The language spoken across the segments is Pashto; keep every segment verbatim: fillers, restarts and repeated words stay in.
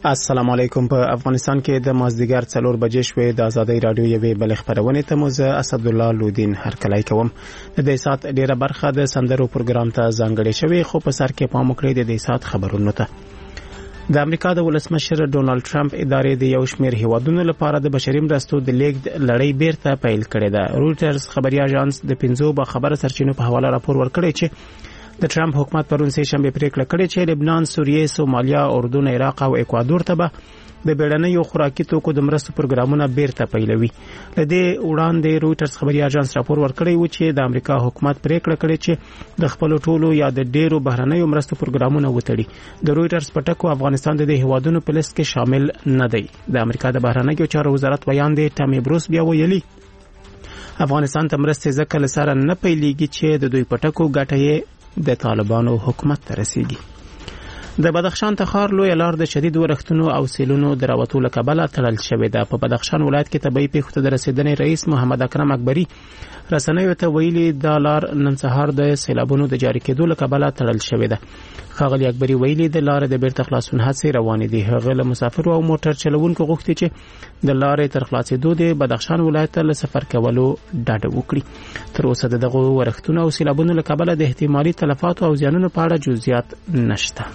السلام علیکم. په افغانستان کې د مازدیګر څلور بجې شوې د آزادۍ رادیو یوې بل خبرونه ته موزه اسد الله لودین هرکلای کوم. د دې سات ډیره برخه د سندرو پروګرام ته ځانګړې شوې، خو په سر کې پام وکړئ د دې سات خبرونو ته. د امریکا د ولسمشر ډونالد ټرمپ ادارې د یو شمېر هیوادونو لپاره د بشري مرستو د لیږد لړۍ بیرته پیل کړې ده. رویټرز خبري اژانس د پنځو با خبره سرچینو په حواله راپور ورکړی چې د ټرمپ حکومت پرون سه شنبه پریکړه کړې چې لبنان، سوریه، سومالیا، اردن، عراق او اکوادور ته به د بیړنیو خوراکي توکو د مرستو پروګرامونه بیرته پیلوي. لدې وړاندې رویټرز خبري اژانس راپور ورکړی و چې د امریکا حکومت پریکړه کړې چې د خپل ټولو یا د ډیرو بهرنیو مرستو پروګرامونه وتړي. د رویټرز پټکو افغانستان د دې هیوادونو په لیست کې شامل نه دی. د امریکا د بهرنیو چارو وزارت ویان دی ټامي بروس بیا ویلي افغانستان ته مرستې ځکه لسره نه پیلېږي چې د دوی پټکو ګټه د طالبانو حکومت ته رسیږي. د بدخشان تخار لوی لار د شدید ورښتونو او سیلونو د راوتو له کبله تړل شوې ده. په بدخشان ولایت کې طبي پیښو ته د رسیدنې رئیس محمد اکرم اکبری رسنیو ته ویلي د لار نن سهار د سیلابونو د جاری کېدو له کبله تړل شوې ده. ښاغلي اکبری ویلي د لارې د بیرته خلاصون هڅې روانې دي. هغه له مسافرو او موټر چلوونکو غوښتي چې د لارې تر خلاصېدو د بدخشان ولایت له سفر کولو ډاډ وکړي. تر اوسه دغه ورښتونو او سیلابونو له کبله د احتمالي تلفاتو او زیانونو په اړه جزئیات نشته.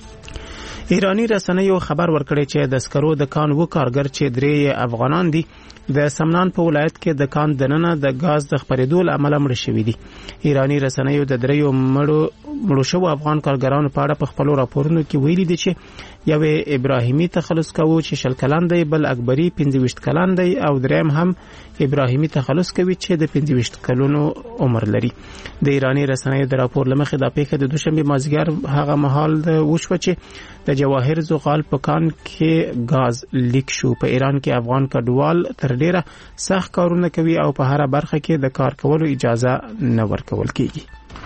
ایرانی رسنیو خبر ورکړی چې د سکرو د کان و کارګر چې درې افغانان دي د سمنان په ولایت کې د کان دننه د غاز د خپرېدو له امله مړه شوي دي. ایرانی رسنیو د دریو مړو مړو شوو افغان کارګرانو په اړه په خپلو راپورونو کې ویلي دي چې یو ابراهیمي تخلص کوي چې شل کلن دی، بل اکبری پنځه ویشت کلن دی او دریم هم ابراهیمي تخلص کوي چې د پنځه ویشت کلونو عمر لري. د ایرانی رسنیو د راپور لمخې د پیښې د دوشنبه مازیګر هغه مهال د وشو چې د جواهر زغال په کان کې غاز لیک شو. په ایران کې افغان کډوال تر ډیره سخت کارونه کوي او په هر برخه کې د کار کولو اجازه نه ورکول کیږي.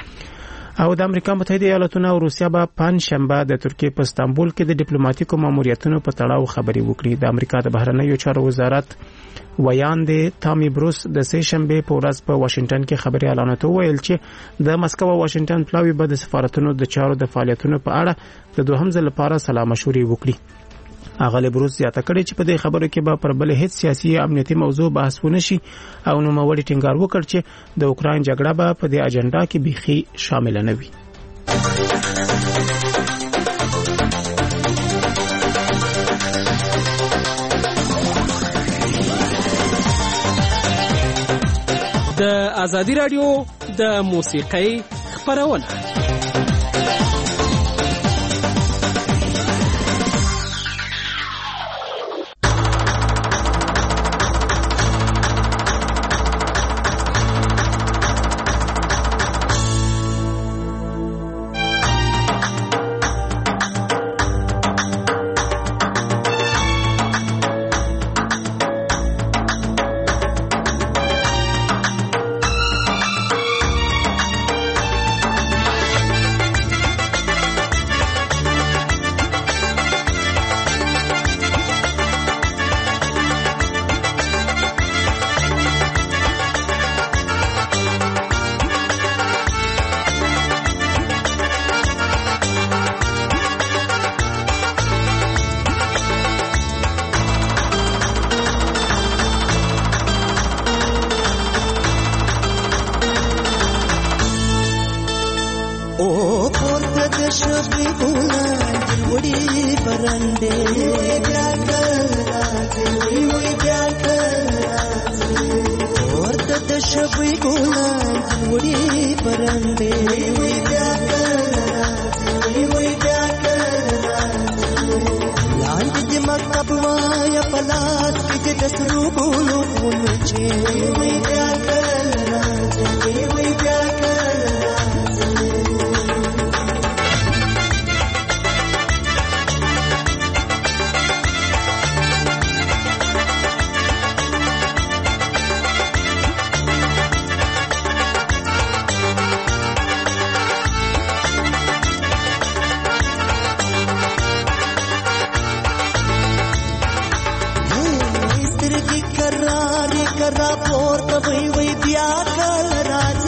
او د امریکا متحده ایالاتونو او روسیا به پنځ شنبه د ترکیې په استانبول کې د ډیپلوماټیکو ماموریتونو په تړاو خبري وکړي. د امریکا د بهرنیو چارو وزارت ویان دی ټامي بروس د سه شنبه په ورځ په واشنگټن کې خبري اعلانات ویل چې د مسکو او واشنگټن پلاوی به د سفارتونو د چارو د فعالیتونو په اړه د دوهم ځل لپاره سلا مشورې وکړي. اغلی بروس زیاته کړي چې په دې خبرو کې به پر بل هیڅ سیاسي امنیتي موضوع بحث ونه شي او نو موري ټینګار وکړ چې د اوکراین جګړه به په دې اجنډا کې بيخي شامل نه وي. د ازادي رادیو د موسیقۍ خبرونه کرا پورته وی وی بیا کل راځي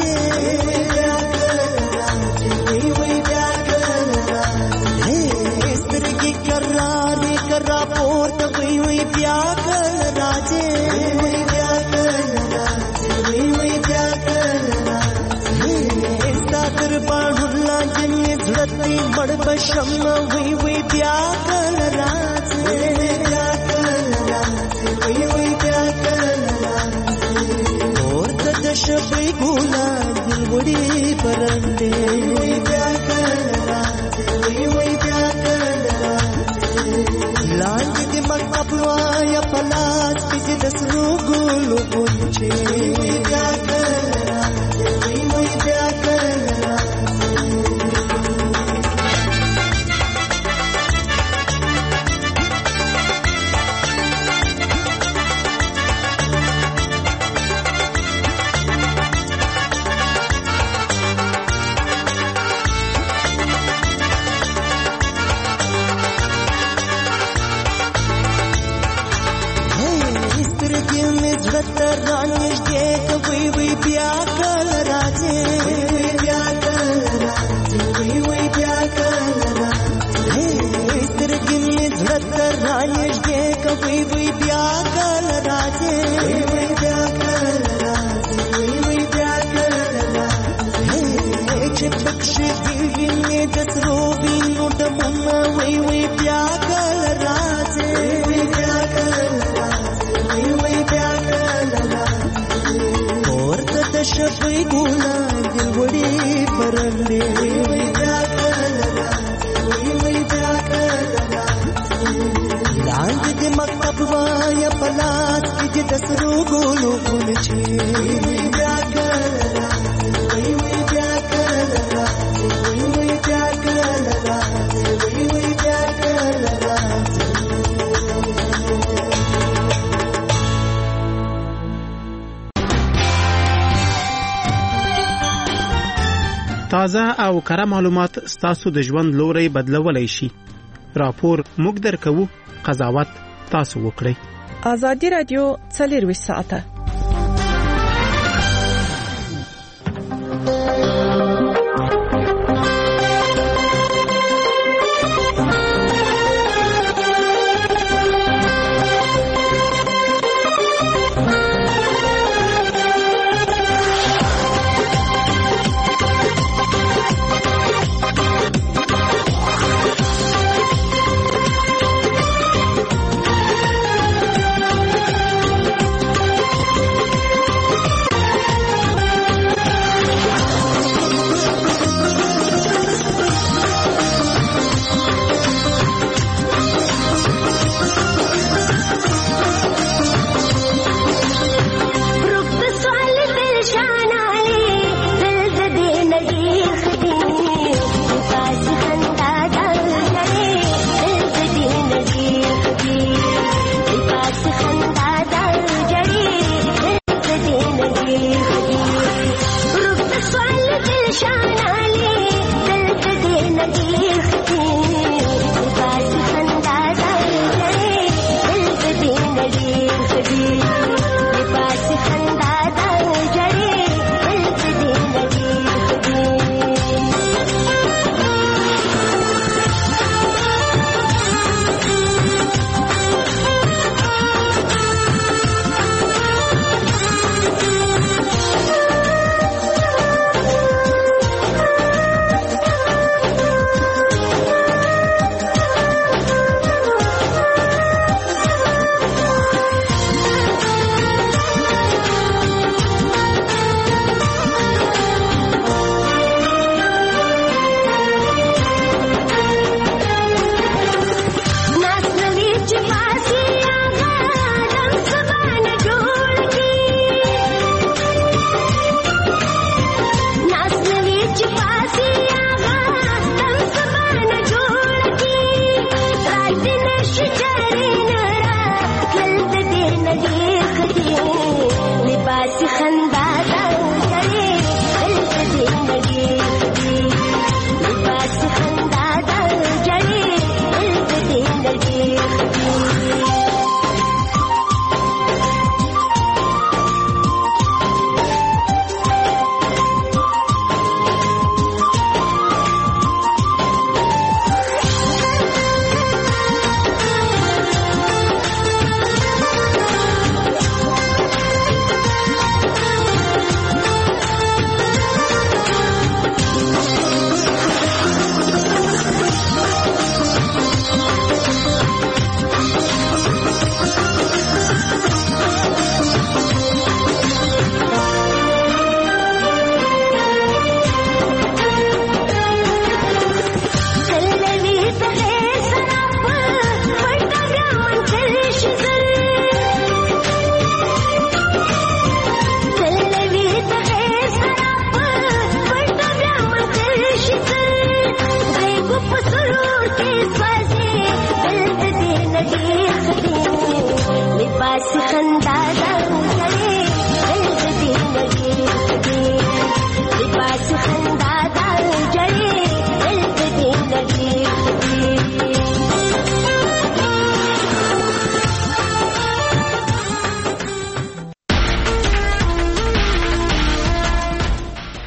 پرتی مړ بشم وی وی بیا کل راځي بیا کل راځي وی وی بیا کل راځي اور د شپې ګولا دل وړي پرندې وی بیا کل راځي وی وی بیا کل راځي لاندې د مکتب وایا پلاس کې د سرو ګلو ګونچې بیا کل راځي وی وی بیا کل تازه او کره معلومات ستاسو د ژوند لوري بدلولای شي. راپور موږ درکو، قضاوت تاسو وکړئ. آزادی رادیو څلورویشت ساعته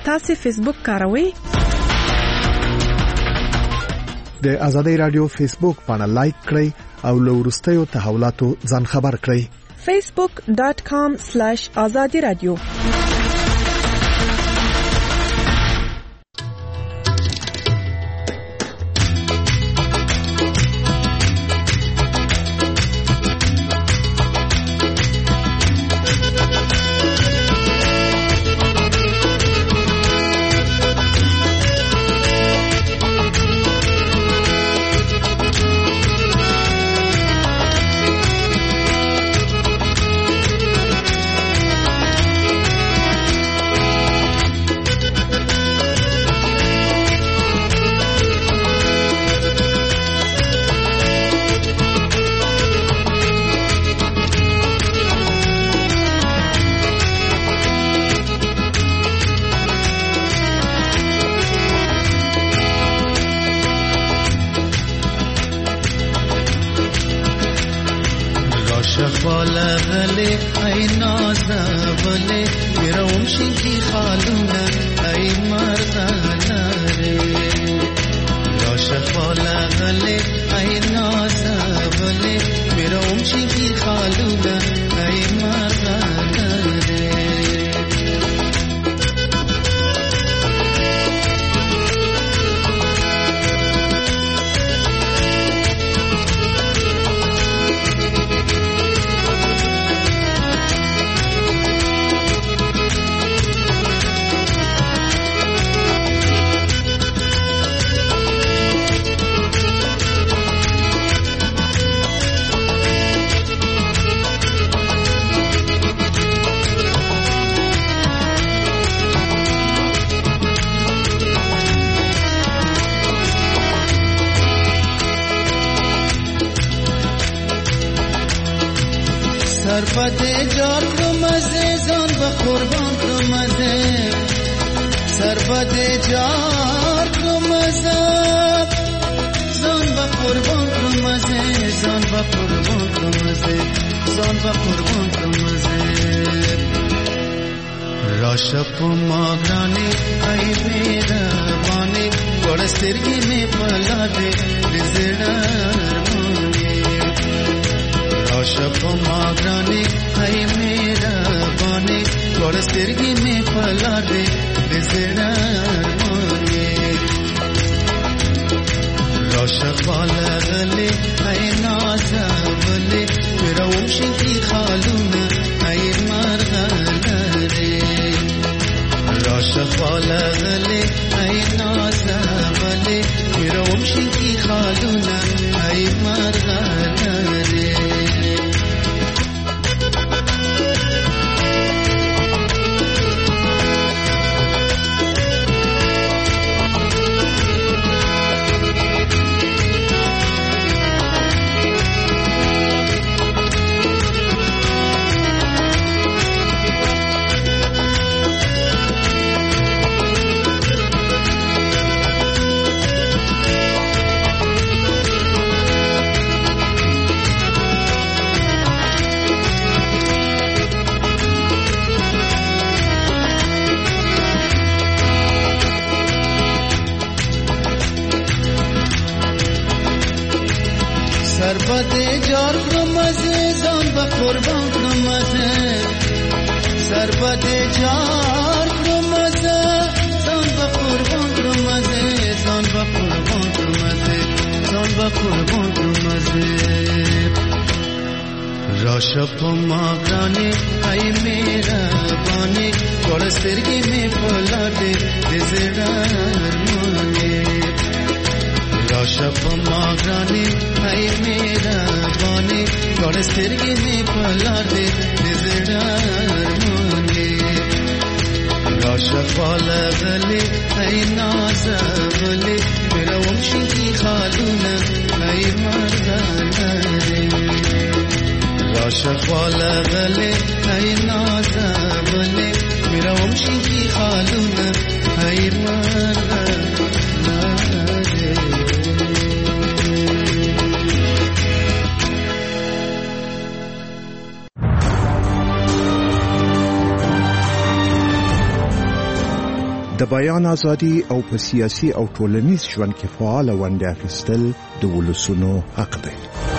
تاسو فیسبوک کاروئ؟ د آزادۍ رادیو فیسبوک باندې لایک کړئ او له وروستیو تحولاتو ځان خبر کړئ. facebook dot com slash azadi radio. سربده جار کمزه زان با قربان کمزه سربده جار کمزه زان با قربان کمزه زان با قربان کمزه زان با قربان کمزه راشپ ماغرانی ای بیربانی گوڑسترگی میں پلا دے رزدار راشپ ماغرانی ای میربانی گوڑسترگی میں پلا دے رزدار مانی راشپ والا گلے ای نازولی میراوشی کی خالون ای مرغلے راشپ والا گلے ای نازولی میراوشی کی خالون ای مرغلے سربده جار کمزه زان با قربان کمزه سربده جار کمزه زان با قربان کمزه زان با قربان کمزه زان با قربان کمزه راشپ ماغرانی ای میربانی گوڑسترگی میں پلا دے رزدار مانی راشپ ماغرانی ای میربانی گوڑسترگی میں پلا دے رزدار مانی راشپ والا گلے ای نازولی میراوشی کی خالون ای مرغلے راشپ والا گلے ای نازولی میراوشی کی خالون ای مرغلے د بیان ازادي او په سیاسي او ټولنیز ژوند کې فعال ونډه اخیستل د ولسونو حق دی.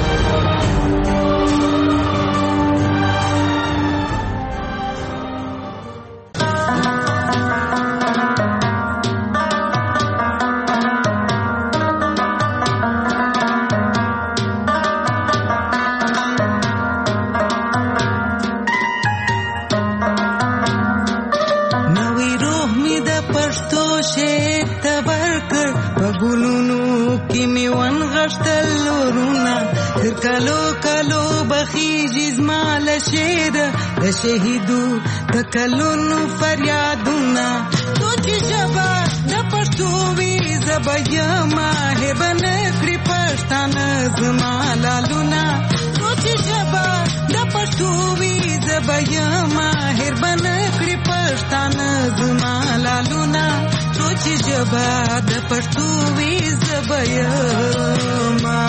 شهیدو تکلونو فریادونا تو چې جبا د پښتو وی زبیا ماهر بنکړي پښتانه زما لالونا تو چې جبا د پښتو وی زبیا ماهر بنکړي پښتانه زما لالونا تو چې جبا د پښتو وی زبیا ما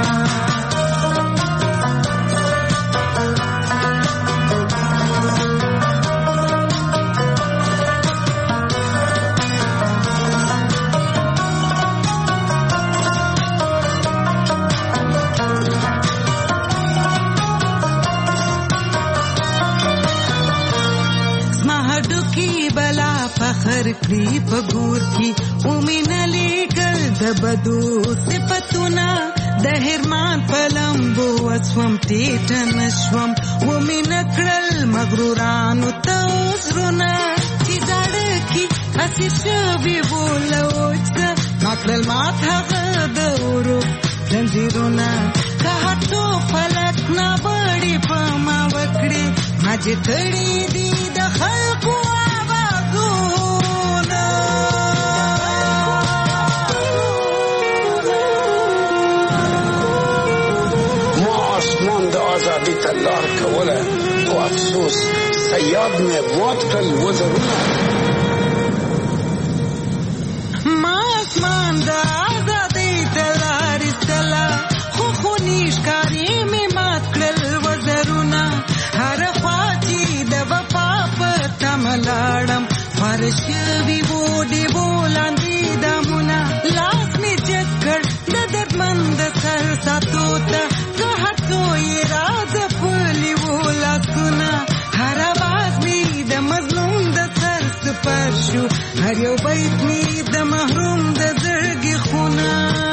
فخر کړی په ګور کې ومنلې ګل د بدو صفتونه د هرمان پلمبو وسوم ټیټ نشوم ومن کړل مغرورانو توسرونه چې دړ کې اسی شوی بولوچ ماکل مات هغه دورو زنجیرونه که هټو فلک نه بړې په ما وکړي ما چې تړي دي د خلکو آزادی تلار کوله او افسوس سیاد میں موت کل وزرونه ما اسمان دا آزادی تلار استلا خو خونیش کاری می مات کل وزرونه هر خواچی د وفا پتا ملاړم فرش وی وډي بولاندې دمونه لاس می چکر د دردمند سر ساتو ته هڅو یې راز پلی ولا سنا هر आवाज می د مظلوم د سر سپر شو هر یو بیت می د محروم د زړګي خونه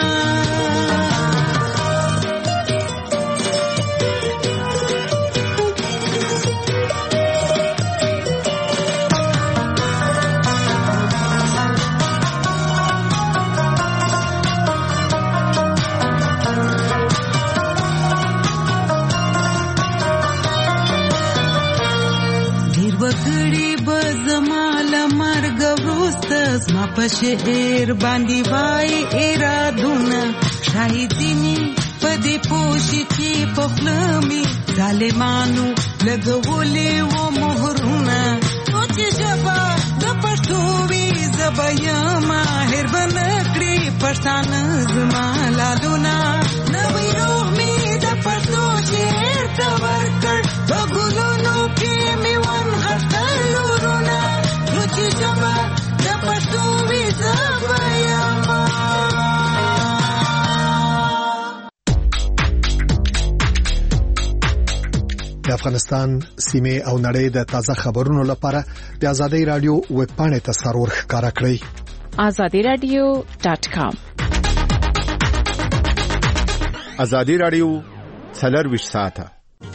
ما په شعر باندې وای ارادونه شاهدینی په دې پوښی کې په خلمي ظالمانو لګولې و مهرونه او چې جبا د پښتو وی زبیا ماهر بنکړي پښتانه زما لالونا نوې روح می د پښتو شعر ته ورکړ په ګلونو کې می ون غټلورونه او چې جبا د افغانستان سیمه او نړۍ د تازه خبرونو لپاره د آزادۍ رادیو ویب پاڼې ته سرور ښکارا کړئ آزادی رادیو ډاټ کام. آزادی رادیو څلور ساعته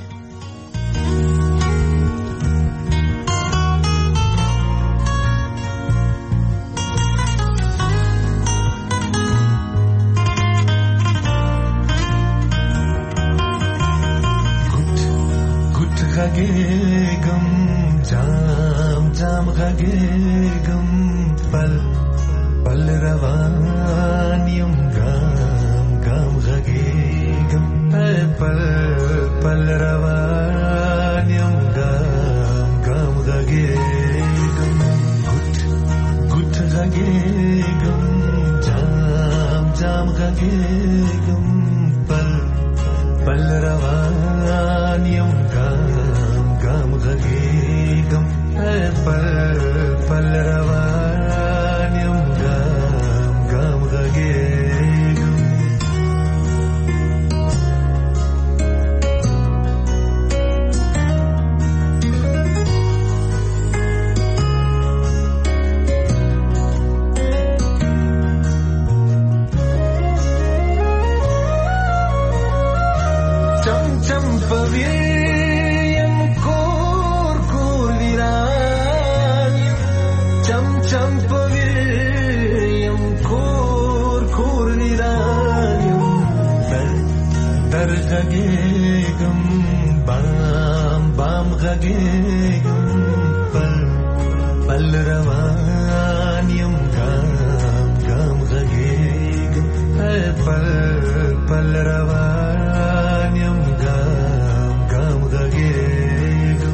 غږېږم جام جام غږېږم پل پل روان یم ګام ګام غږېږم پل پل روان یم ګام ګام غږېږم ګوت ګوت غږېږم جام جام غږېږم پل پل روان یم ګام غږېږم پل پل روان پویم کور کور ویرانیم در در غږېږم بام بام غږېږم پل پل روان یم ګام ګام غږېږم پل پل روان یم ګام ګام غږېږم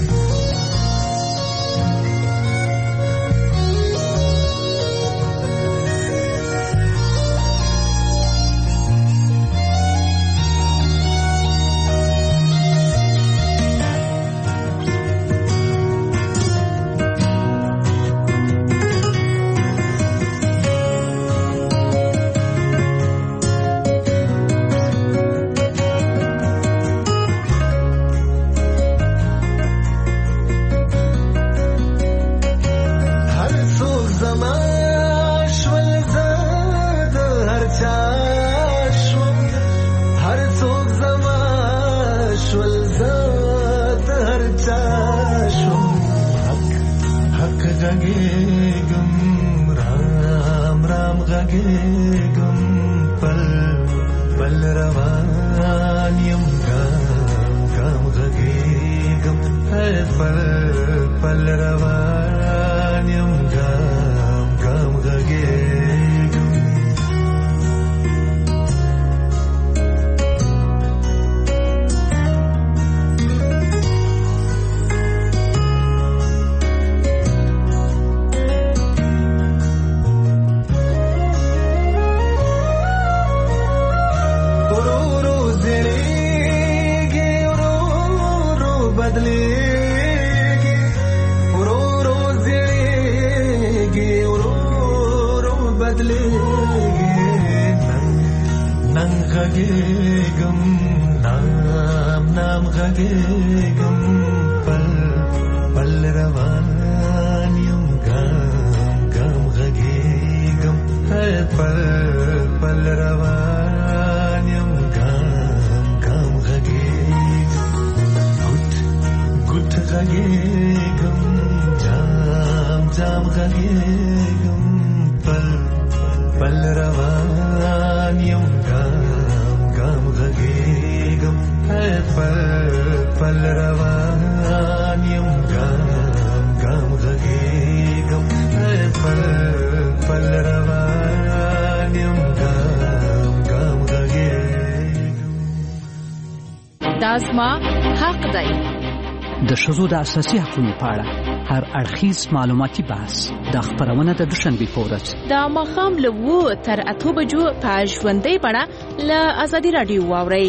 د ښځو د اساسي حقوقو په اړه هر اړخیز معلوماتي بحث د خبرونه د دوشنبې په ورځ د ماښام له اوو تر اتو بجو په ژوندۍ بڼه له ازادي راډیو واورئ.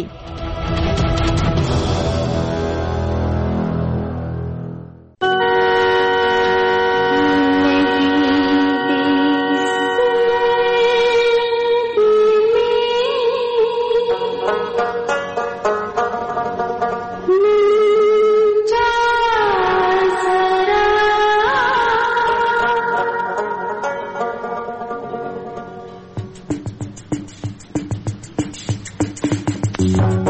Thank you.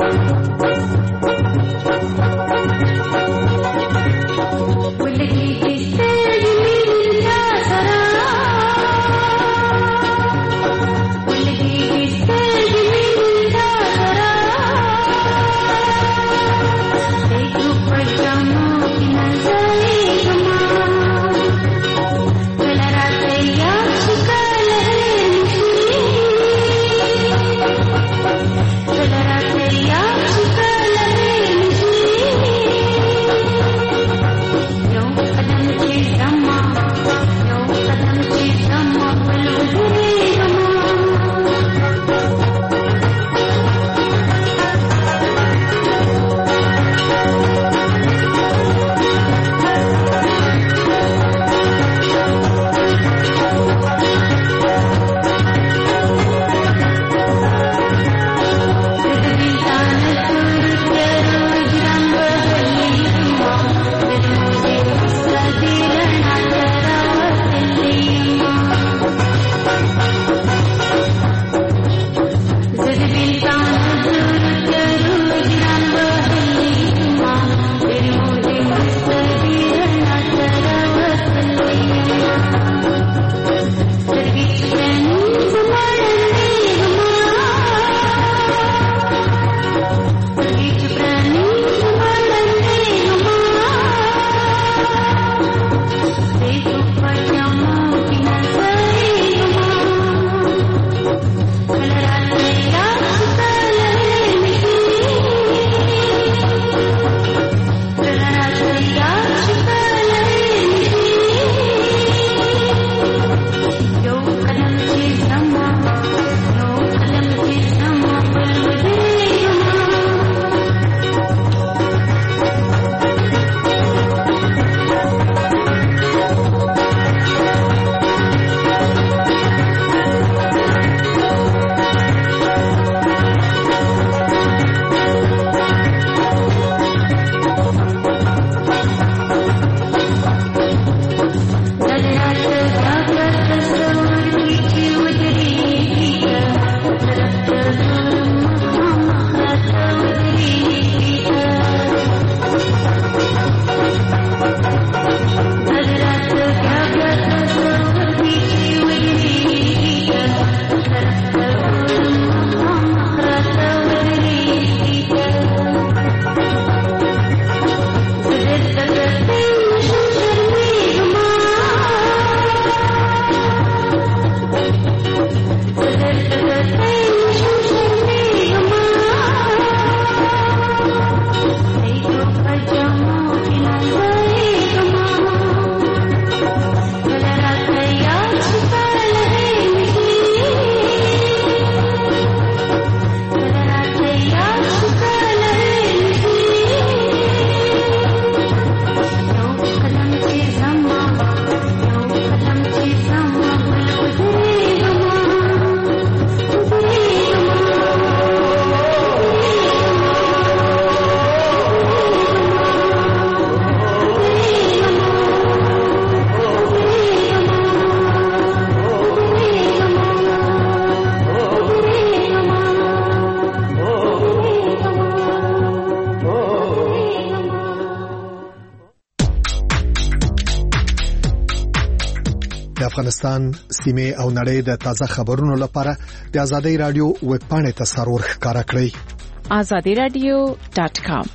د افغانستان سیمه او نړۍ د تازه خبرونو لپاره د آزادۍ رادیو ویب پاڼې ته سرور ښکارا کړئ azadi radio dot com.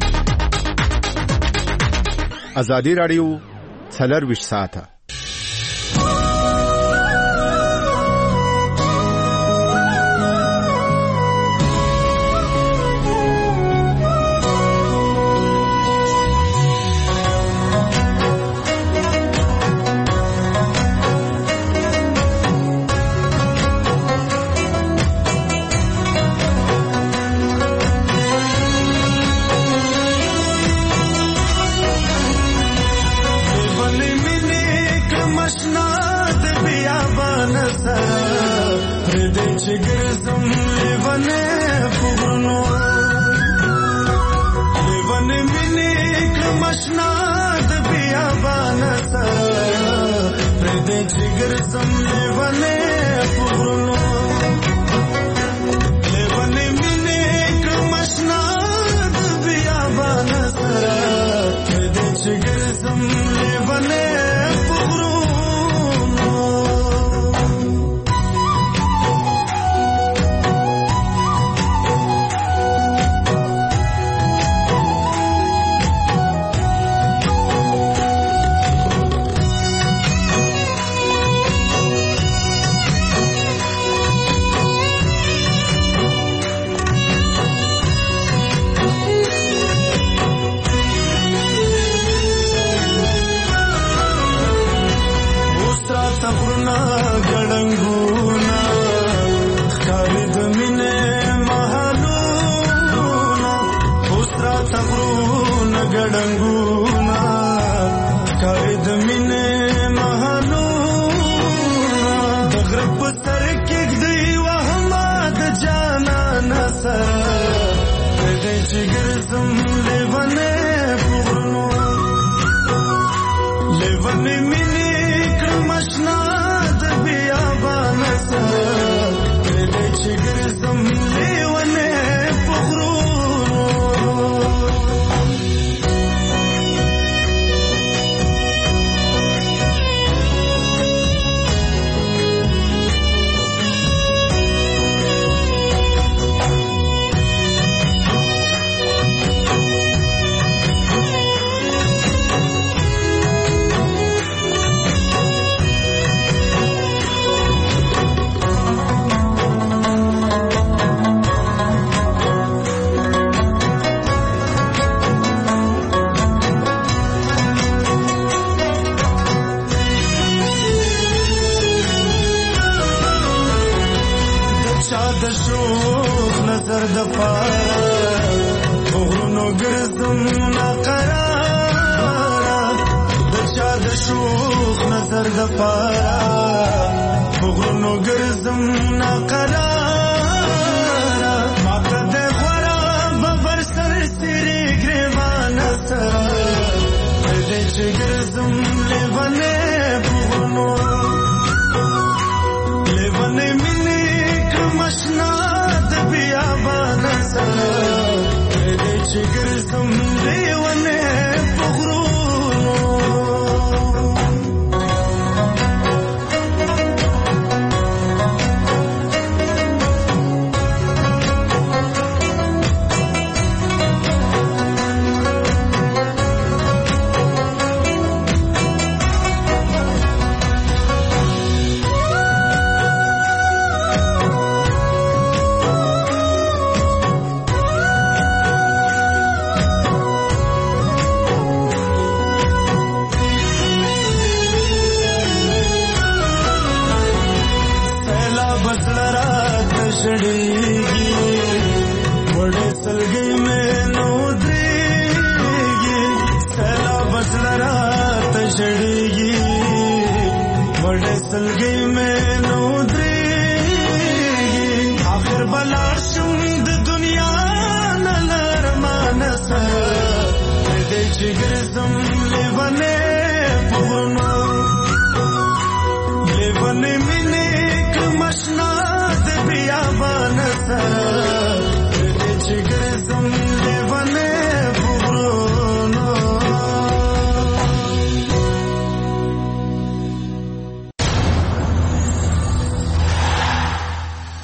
آزادۍ رادیو څلور ساعته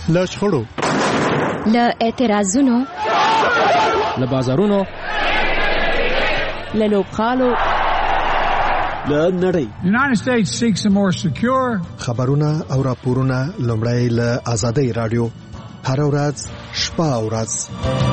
له شخړو، له اعتراضونو، له بازارونو، له لوبغالو، له نړۍ. The United States seeks a more secure. خبرونه او راپورونه لومړی له آزادۍ رادیو هر ورځ شپه او ورځ.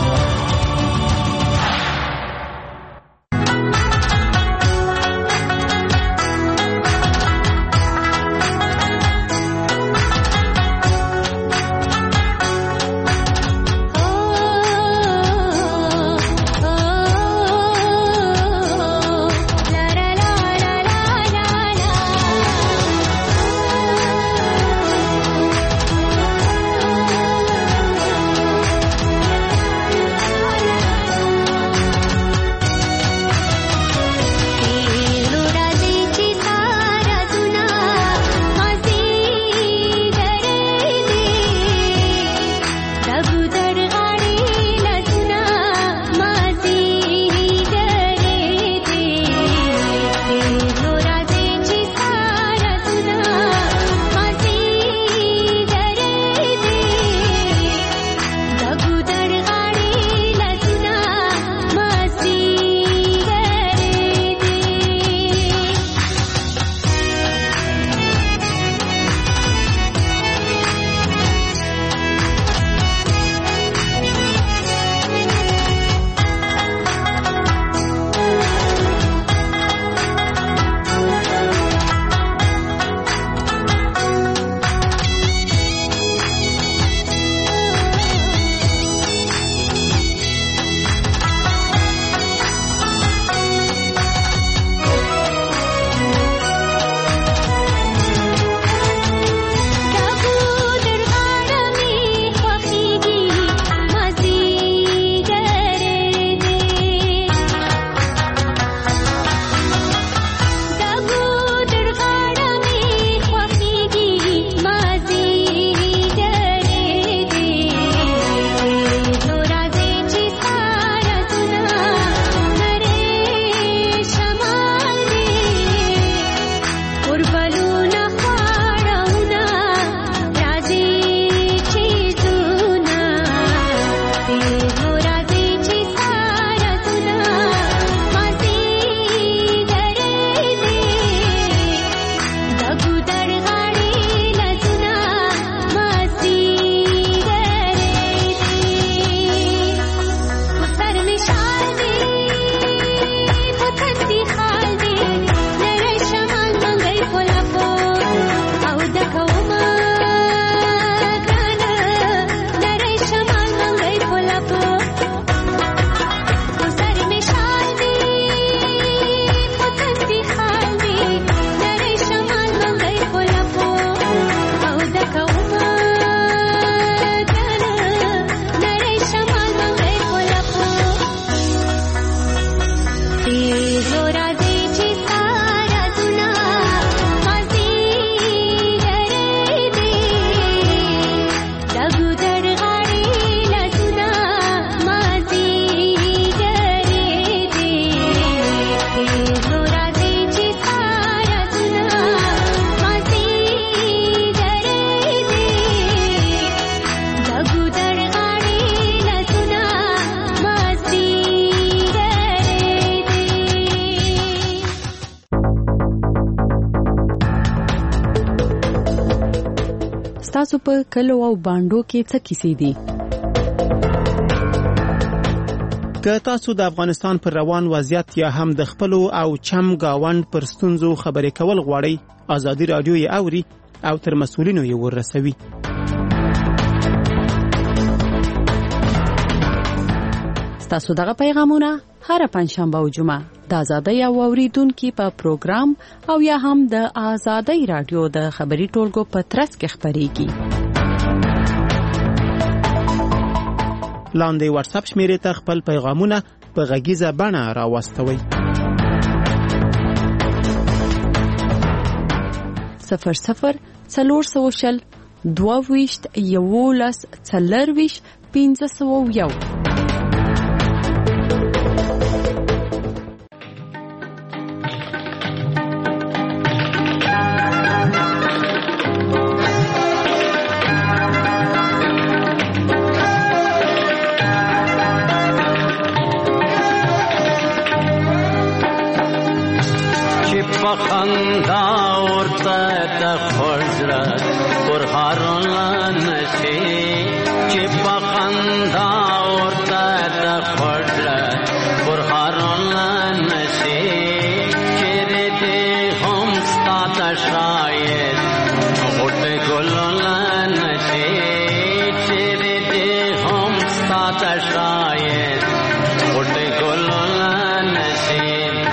تاسو په کلو او باندو کې څه کیسې دي؟ که تاسو د افغانستان پر روان وضعیت یا هم د خپل او چم گاوند پر ستونزو خبرې کول غواړئ، آزادي رادیو یې اوري او تر مسؤلینو یې ورسوي. تاسو دغه پیغامونه هر پنځشنبه او جمعه د آزادۍ او اوریدونکو په پروګرام او یا هم د آزادۍ رادیو د خبري ټولګو په ترڅ کې خبريږي. لاندې واتس اپ شمیرې ته خپل پیغامونه په غږیزه بڼه راوستوئ. صفر صفر څلور سوشل دوه ویشت یولس څلور ویشت پنځه سوه یو. پزړه پر هارون نشي چې پخندا ورته د خړه پر هارون نشي چې دې هم ستاته شاید غټ ګلون نشي چې دې هم ستاته شاید غټ ګلون نشي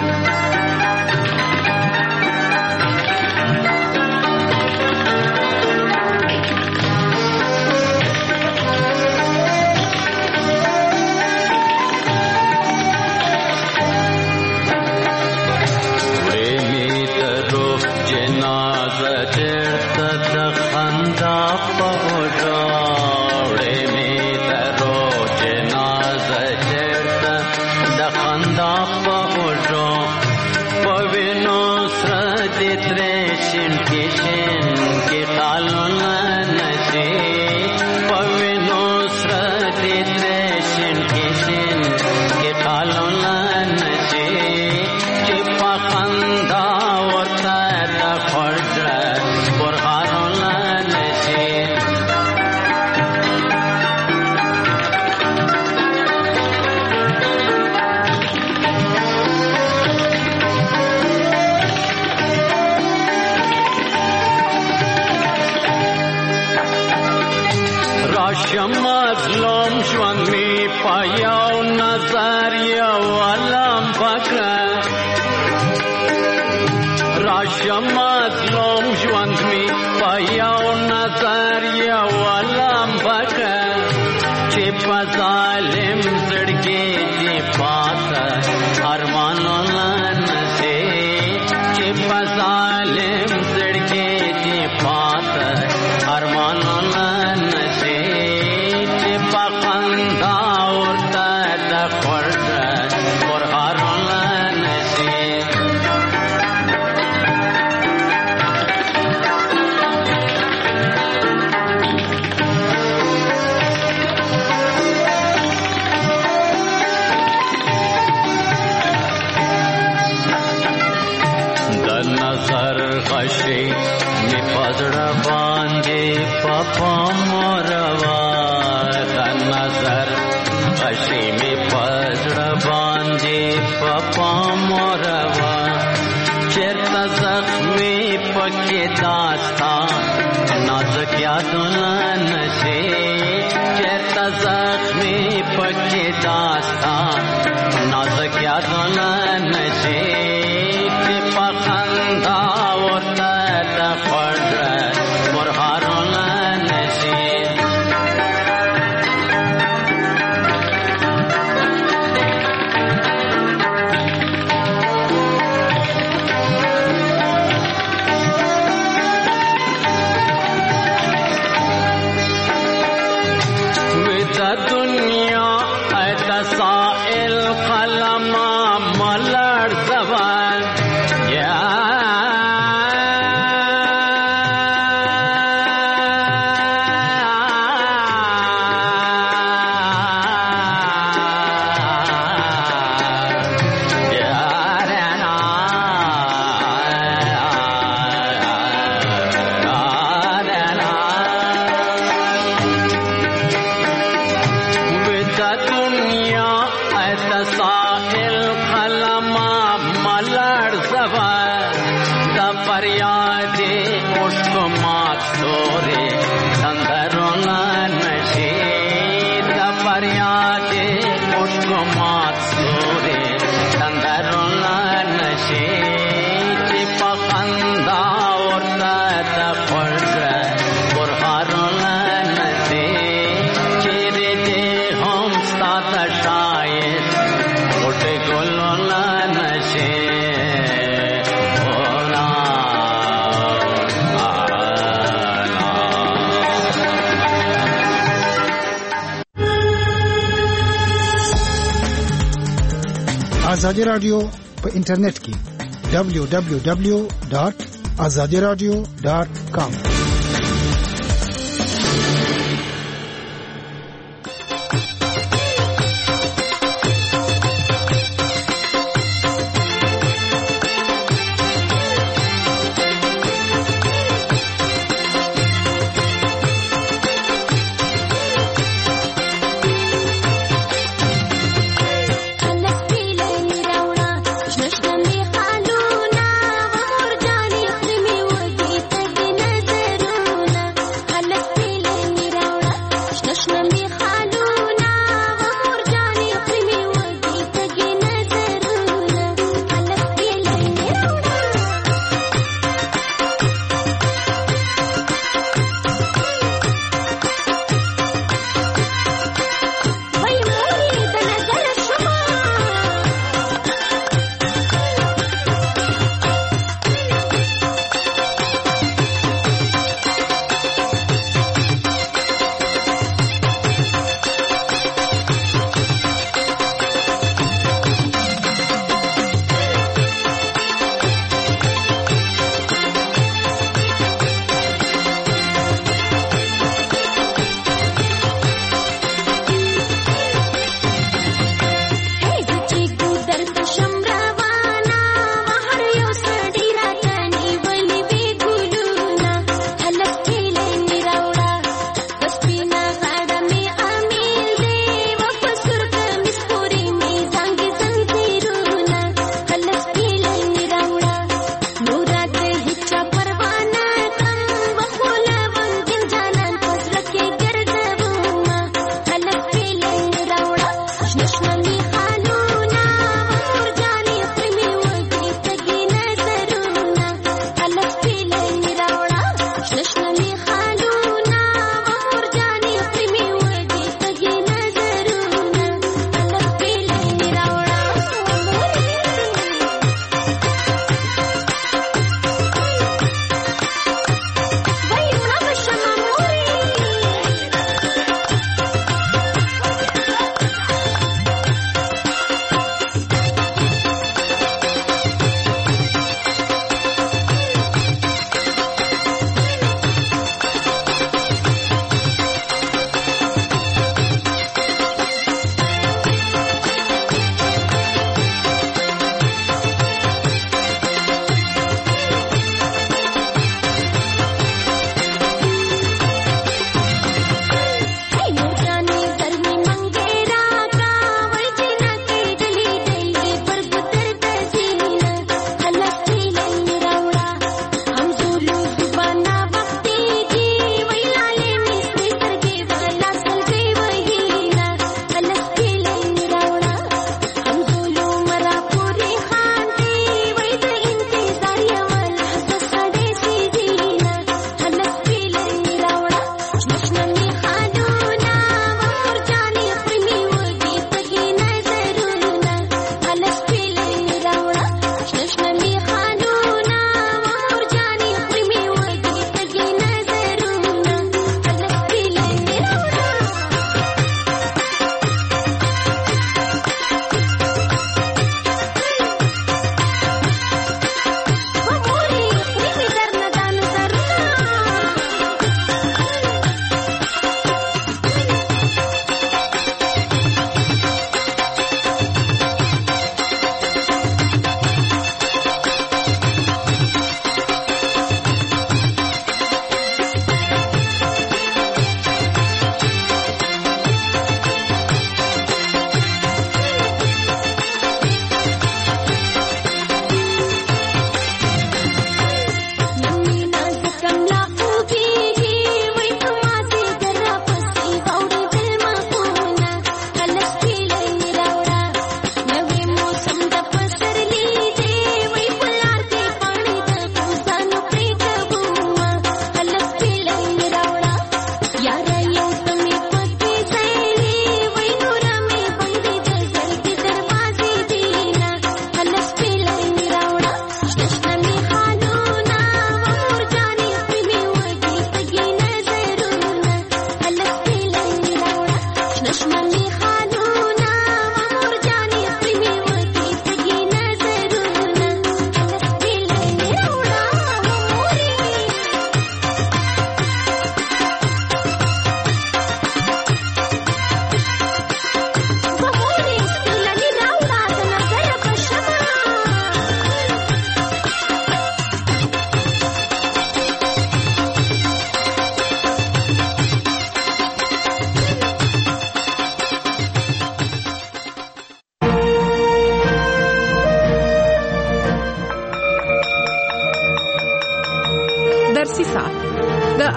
آزادی رادیو په انټرنیټ کې دبلیو دبلیو دبلیو ډاٹ آزادی رادیو ډاٹ کام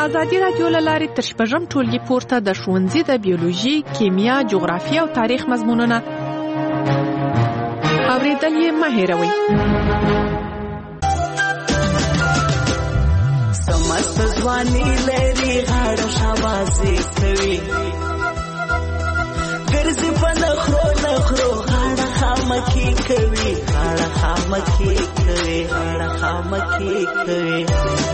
ازادي رادیو لاره تر شپږم ټولګي پورته د ښوونځي د بیولوژي، کیمیا، جغرافیه او تاریخ مضمونونه اوریدل یې مه هېروئ. سمست ځواني لري غاړه شاباسي کوي ګرځي په نخرو نخرو غاړه خامکي کوي غاړه خامکي کوي غاړه خامکي کوي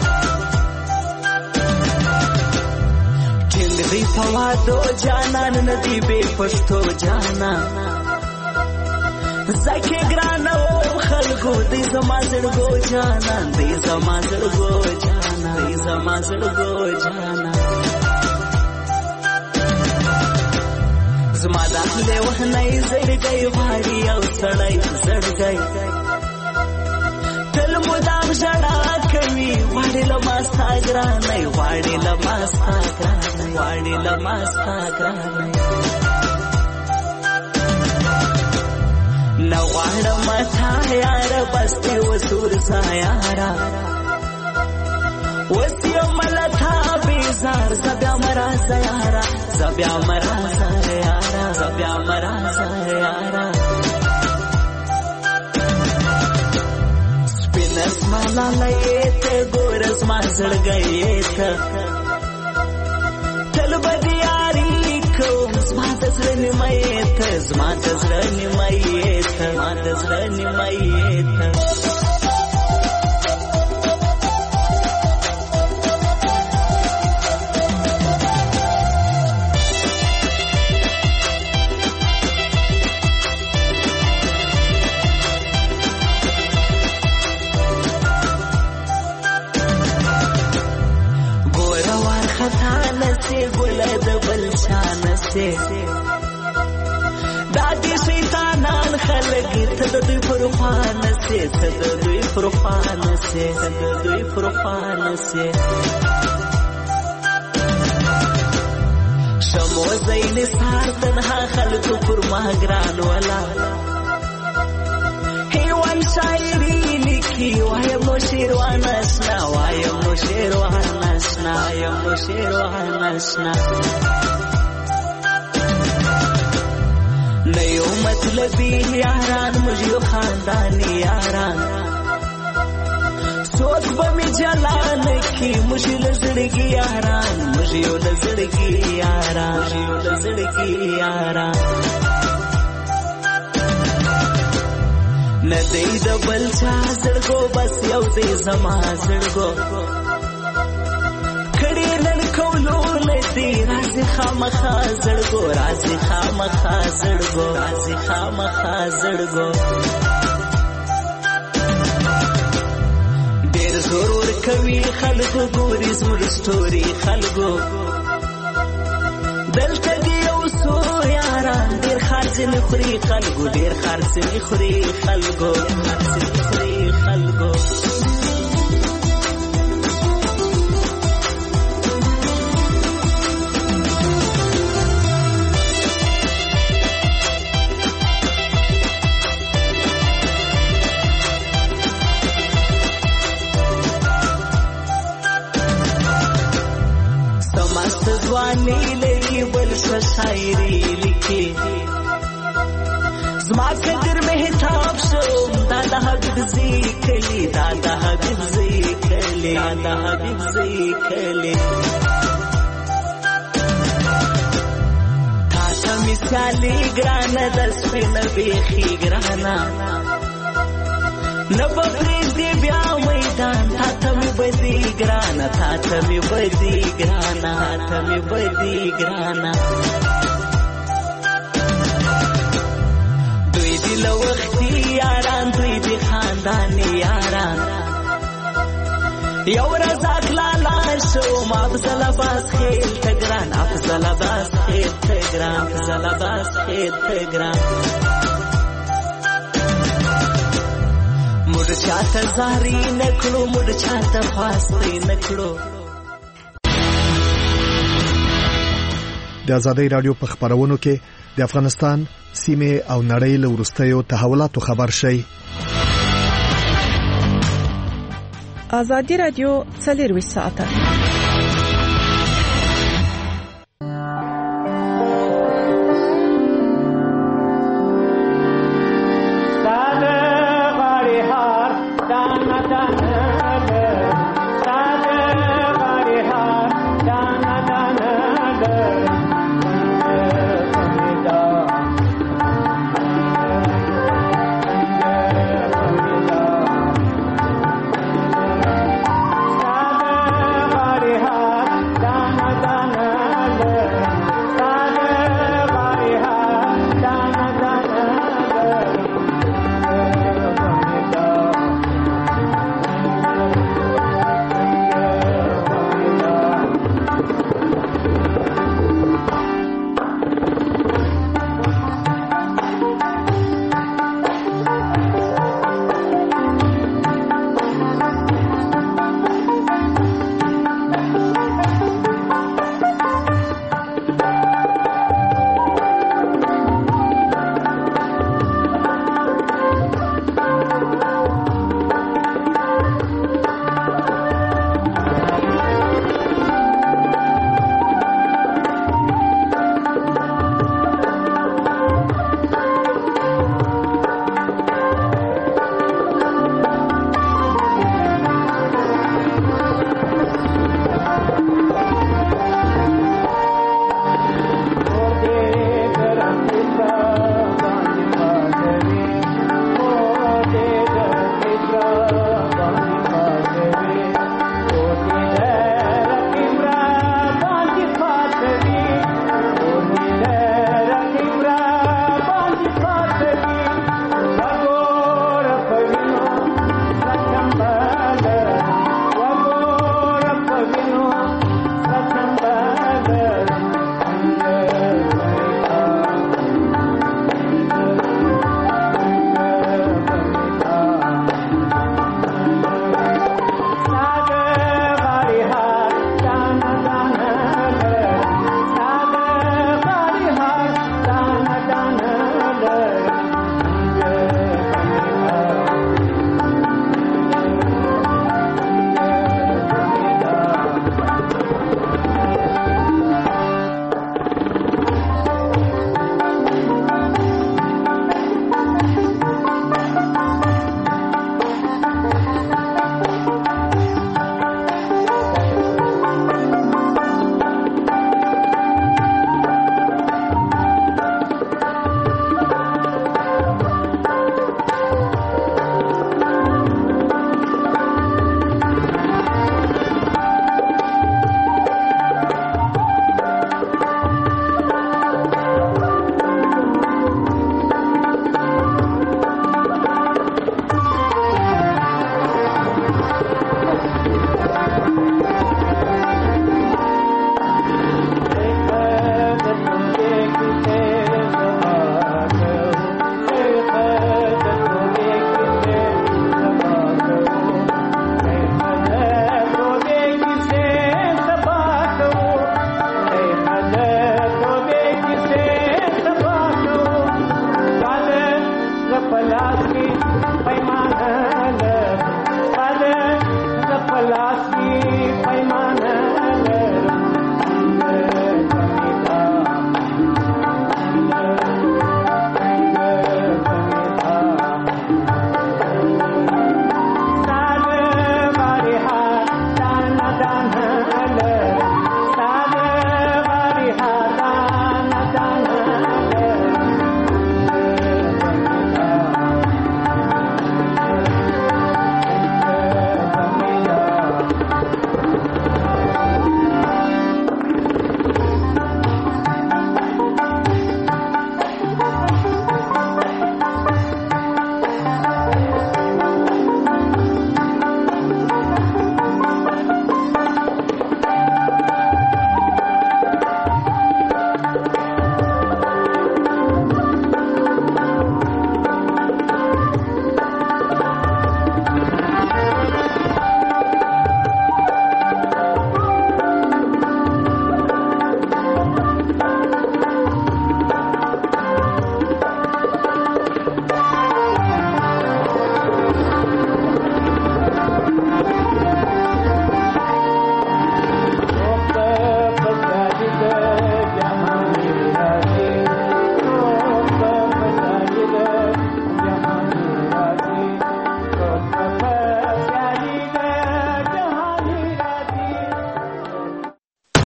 دی پوادو جانان ندی بے پشتو جانا زکی گرانا و خلقو دی زما زرگو جانا دی زما زرگو جانا دی زما زرگو جانا زما داخله وحنی زرگی واری او سڑی زرگی تل مدام جڑا کوي واړې لماستا ګرانې واړې لماستا ګرانې واړې لماستا ګرانې نو واړه متا یار بستي وسور سایارا وسیو ملتا بیزار زبیا مرا سیارا زبیا مرا سیارا زبیا مرا سیارا نسما لایت ګورس ما زړګیت تل بدیاری کوم زما د زړه نیمایت زما د زړه نیمایت زما د زړه نیمایت دادی شیطانان خلق تد دوی پروفان سے تد دوی پروفان سے تد دوی پروفان سے شمو زین سار تنها خلق پر ماگران والا هیوان شاعری لکی وایم نو شیروان اشنا وایم نو شیروان اشنا وایم نو شیروان اشنا نیو مطلبی یاران مجھو خاندانی یاران سوک بمی جلان کی مجھو لزڑگی یاران مجھو لزڑگی یاران مجھو لزڑگی یاران ندی دبل چا زڑگو بس یو دی زما زڑگو کڑی نن کولو لدی رازی خامخا زڑگو رازی خامخا زڑگو رازی خامخا زڑگو دیر ضرور کوي خلقو ګوري زموږ سټوري خلقو دلته دی یو څو یاران ډېر خرڅ نه خوري خلقو ډېر خرڅ نه خوري خلقو خرڅ نه خوري خلقو ځواني لري بل څه شاعري لیکي زما قدر مهتاب شو دا د حبیب ذکرلی دا د حبیب ذکرلی دا د حبیب ذکرلی تا ته مثالي ګرانه د سپین بیخي ګرانه نبغری دی بیا میدان تا ته می بدی ګرانه تا ته می بدی ګرانه تا می بدی ګرانه دوی دی لوختی یاران دوی دی خاندانی یاران یو رزاق لالا شو ما افضل باز خیل تگران افضل باز خیل تگران افضل باز خیل تگران مړ چاته زاري نکړو مړ چاته فاستي نکړو. د آزادۍ رادیو په خبرونو کې د افغانستان سیمه او نړۍ له وروستیو تحولاتو خبر شي. آزادۍ رادیو څلور ساعته